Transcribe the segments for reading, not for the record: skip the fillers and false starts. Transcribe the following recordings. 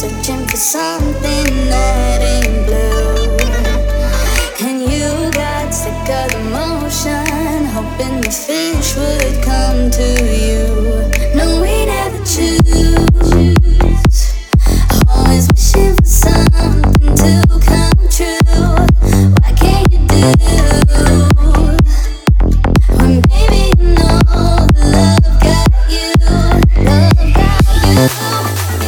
searching for something that ain't blue. And you got sick of the motion, hoping the fish would come to you. No, we never choose. Always wishing for something to come true. What can you do? When baby you know the love got you, love got you.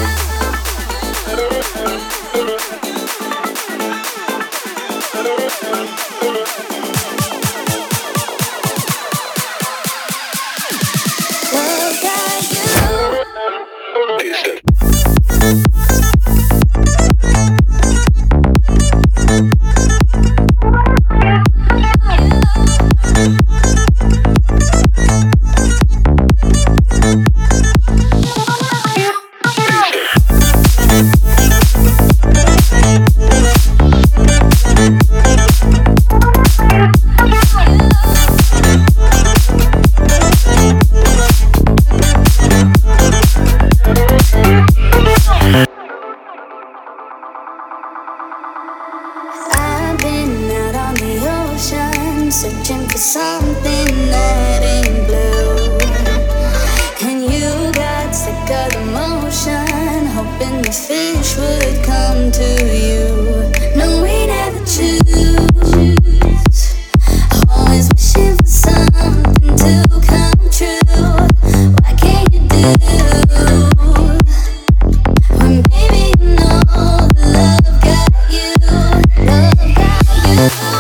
Searching for something that ain't blue. And you got sick of the motion, hoping the fish would come to you. No, we never choose. Always wishing for something to come true. What can you do? When baby you know the love got you, love got you.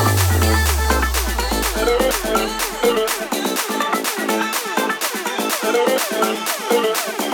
Thank you.